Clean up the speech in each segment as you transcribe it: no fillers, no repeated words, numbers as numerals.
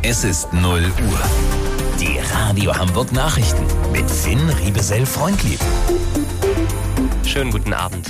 Es ist 0 Uhr. Die Radio Hamburg Nachrichten mit Finn Riebesell-Freundlieb. Schönen guten Abend.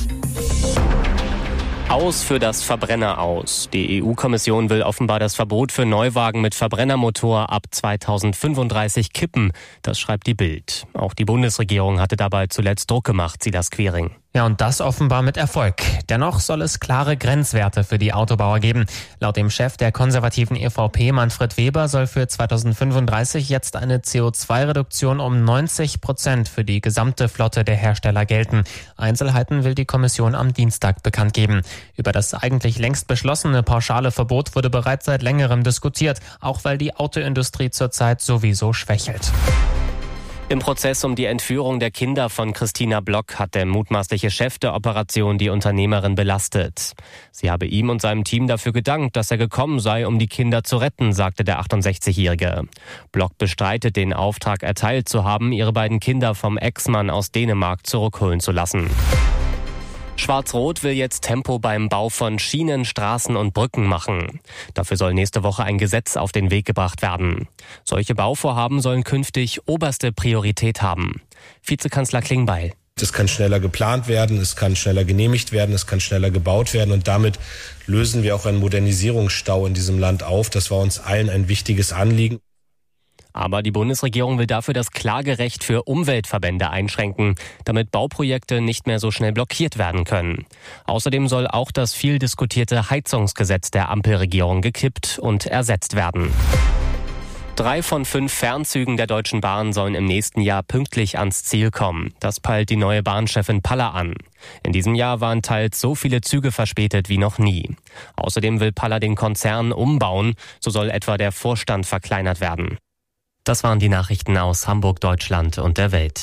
Aus für das Verbrenner aus. Die EU-Kommission will offenbar das Verbot für Neuwagen mit Verbrennermotor ab 2035 kippen. Das schreibt die Bild. Auch die Bundesregierung hatte dabei zuletzt Druck gemacht, Silas Quiring. Ja, und das offenbar mit Erfolg. Dennoch soll es klare Grenzwerte für die Autobauer geben. Laut dem Chef der konservativen EVP, Manfred Weber, soll für 2035 jetzt eine CO2-Reduktion um 90% für die gesamte Flotte der Hersteller gelten. Einzelheiten will die Kommission am Dienstag bekannt geben. Über das eigentlich längst beschlossene pauschale Verbot wurde bereits seit längerem diskutiert, auch weil die Autoindustrie zurzeit sowieso schwächelt. Im Prozess um die Entführung der Kinder von Christina Block hat der mutmaßliche Chef der Operation die Unternehmerin belastet. Sie habe ihm und seinem Team dafür gedankt, dass er gekommen sei, um die Kinder zu retten, sagte der 68-Jährige. Block bestreitet, den Auftrag erteilt zu haben, ihre beiden Kinder vom Ex-Mann aus Dänemark zurückholen zu lassen. Schwarz-Rot will jetzt Tempo beim Bau von Schienen, Straßen und Brücken machen. Dafür soll nächste Woche ein Gesetz auf den Weg gebracht werden. Solche Bauvorhaben sollen künftig oberste Priorität haben. Vizekanzler Klingbeil. Es kann schneller geplant werden, es kann schneller genehmigt werden, es kann schneller gebaut werden und damit lösen wir auch einen Modernisierungsstau in diesem Land auf. Das war uns allen ein wichtiges Anliegen. Aber die Bundesregierung will dafür das Klagerecht für Umweltverbände einschränken, damit Bauprojekte nicht mehr so schnell blockiert werden können. Außerdem soll auch das viel diskutierte Heizungsgesetz der Ampelregierung gekippt und ersetzt werden. 3 von 5 Fernzügen der Deutschen Bahn sollen im nächsten Jahr pünktlich ans Ziel kommen. Das peilt die neue Bahnchefin Paller an. In diesem Jahr waren teils so viele Züge verspätet wie noch nie. Außerdem will Paller den Konzern umbauen, so soll etwa der Vorstand verkleinert werden. Das waren die Nachrichten aus Hamburg, Deutschland und der Welt.